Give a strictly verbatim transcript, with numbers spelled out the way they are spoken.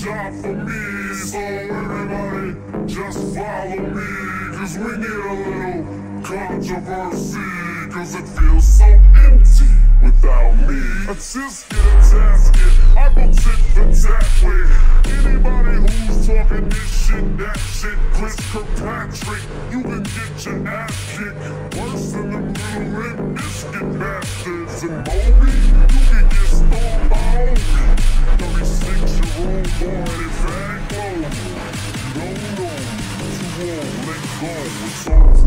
job for me. So everybody just follow me, cause we need a little controversy, cause it feels so empty without me. A tisket, a tasket, I go tit for tat with anybody who's talking this shit, that shit. Chris Kirkpatrick, you can get your ass kicked worse than them little red biscuit bastards. And Moby, you can get stormed by Obi, thirty-six-year-old boy in fag clothes. You don't know, too old, let go, it's over.